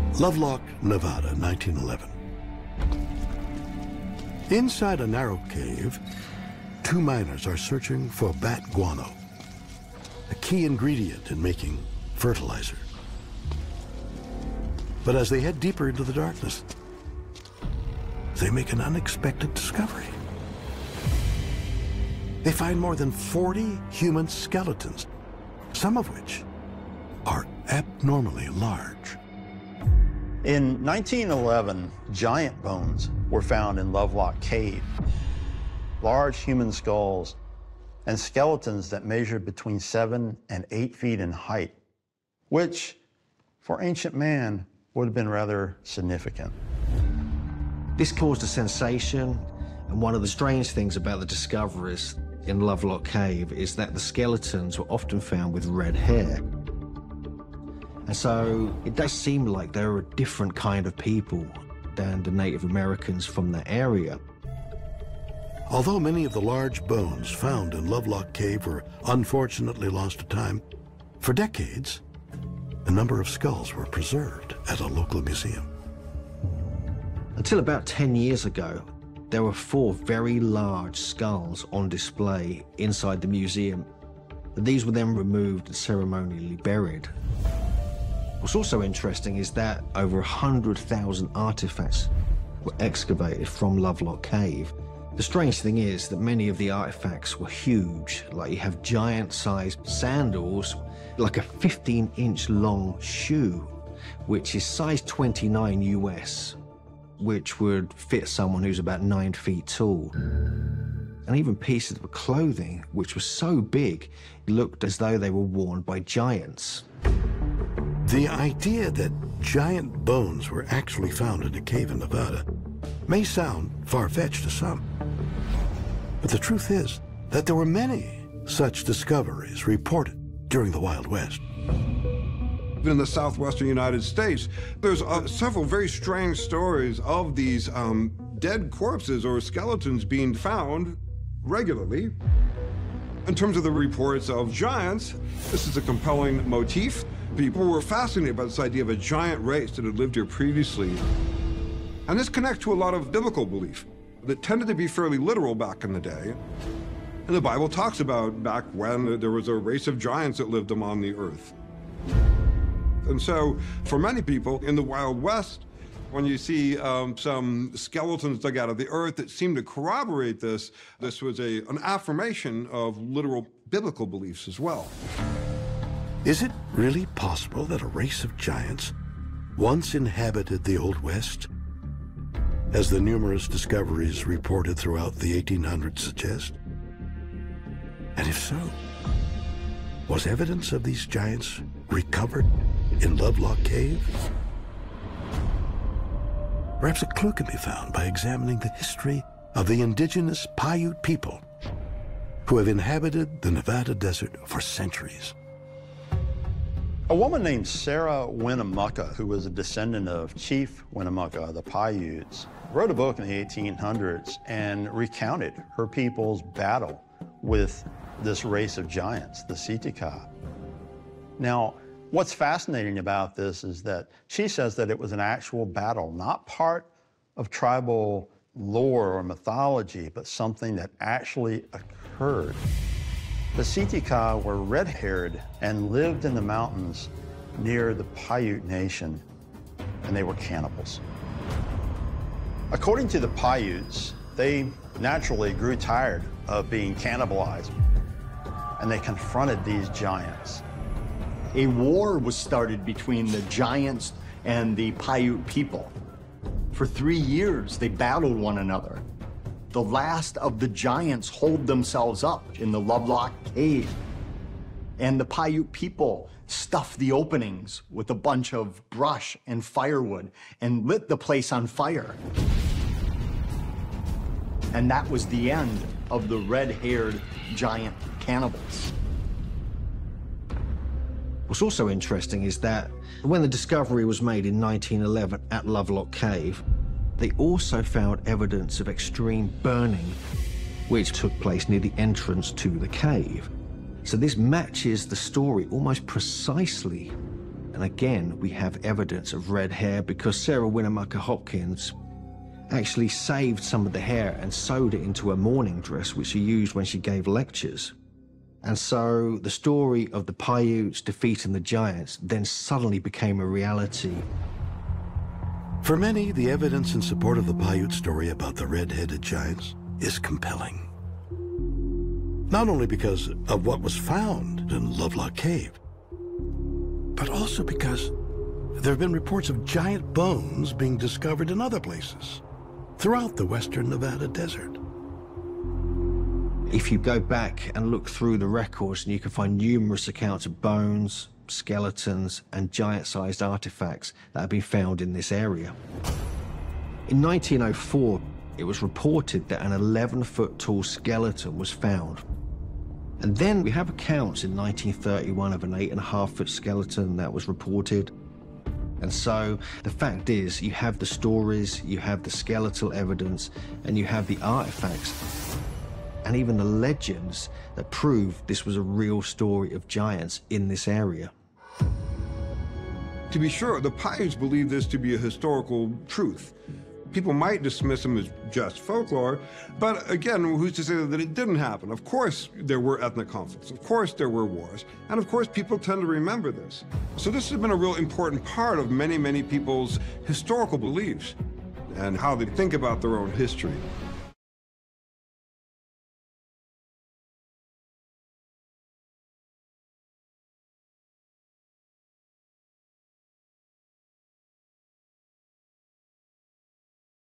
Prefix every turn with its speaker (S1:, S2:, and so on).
S1: Lovelock, Nevada, 1911. Inside a narrow cave, two miners are searching for bat guano, a key ingredient in making fertilizer. But as they head deeper into the darkness, they make an unexpected discovery. They find more than 40 human skeletons, some of which are abnormally large.
S2: In 1911, giant bones were found in Lovelock Cave. Large human skulls and skeletons that measured between 7 and 8 feet in height, which for ancient man would have been rather significant.
S3: This caused a sensation, and one of the strange things about the discoveries in Lovelock Cave is that the skeletons were often found with red hair. And so it does seem like they were a different kind of people than the Native Americans from that area.
S1: Although many of the large bones found in Lovelock Cave were unfortunately lost to time, for decades, a number of skulls were preserved at a local museum.
S3: Until about 10 years ago, there were 4 very large skulls on display inside the museum. These were then removed and ceremonially buried. What's also interesting is that over 100,000 artifacts were excavated from Lovelock Cave. The strange thing is that many of the artifacts were huge. Like, you have giant-sized sandals, like a 15-inch long shoe, which is size 29 US, which would fit someone who's about 9 feet tall. And even pieces of clothing, which were so big, it looked as though they were worn by giants.
S1: The idea that giant bones were actually found in a cave in Nevada may sound far-fetched to some. But the truth is that there were many such discoveries reported during the Wild West.
S4: In the southwestern United States, there's several very strange stories of these dead corpses or skeletons being found regularly. In terms of the reports of giants, this is a compelling motif. People were fascinated by this idea of a giant race that had lived here previously. And this connects to a lot of biblical belief that tended to be fairly literal back in the day. And the Bible talks about back when there was a race of giants that lived among the earth. And so, for many people in the Wild West, when you see some skeletons dug out of the earth that seem to corroborate this, this was an affirmation of literal biblical beliefs as well.
S1: Is it really possible that a race of giants once inhabited the Old West, as the numerous discoveries reported throughout the 1800s suggest? And if so, was evidence of these giants recovered in Lovelock Cave? Perhaps a clue can be found by examining the history of the indigenous Paiute people who have inhabited the Nevada desert for centuries.
S2: A woman named Sarah Winnemucca, who was a descendant of Chief Winnemucca, the Paiutes, wrote a book in the 1800s and recounted her people's battle with this race of giants, the Sitka. Now, what's fascinating about this is that she says that it was an actual battle, not part of tribal lore or mythology, but something that actually occurred. The Sitka were red-haired and lived in the mountains near the Paiute Nation, and they were cannibals. According to the Paiutes, they naturally grew tired of being cannibalized, and they confronted these giants.
S5: A war was started between the giants and the Paiute people. For 3 years, they battled one another. The last of the giants holed themselves up in the Lovelock Cave, and the Paiute people stuffed the openings with a bunch of brush and firewood and lit the place on fire. And that was the end of the red-haired giant cannibals.
S3: What's also interesting is that when the discovery was made in 1911 at Lovelock Cave, they also found evidence of extreme burning, which took place near the entrance to the cave. So this matches the story almost precisely. And And again, we have evidence of red hair because Sarah Winnemucca Hopkins actually saved some of the hair and sewed it into a mourning dress, which she used when she gave lectures. And so the story of the Paiutes defeating the giants then suddenly became a reality.
S1: For many, the evidence in support of the Paiute story about the red-headed giants is compelling. Not only because of what was found in Lovelock Cave, but also because there have been reports of giant bones being discovered in other places throughout the western Nevada desert.
S3: If you go back and look through the records, and you can find numerous accounts of bones, skeletons, and giant-sized artifacts that have been found in this area. In 1904, it was reported that an 11-foot-tall skeleton was found. And then we have accounts in 1931 of an 8.5-foot skeleton that was reported. And so the fact is, you have the stories, you have the skeletal evidence, and you have the artifacts, and even the legends that prove this was a real story of giants in this area.
S4: To be sure, the Paiutes believe this to be a historical truth. People might dismiss them as just folklore, but again, who's to say that it didn't happen? Of course there were ethnic conflicts, of course there were wars, and of course people tend to remember this. So this has been a real important part of many, many people's historical beliefs and how they think about their own history.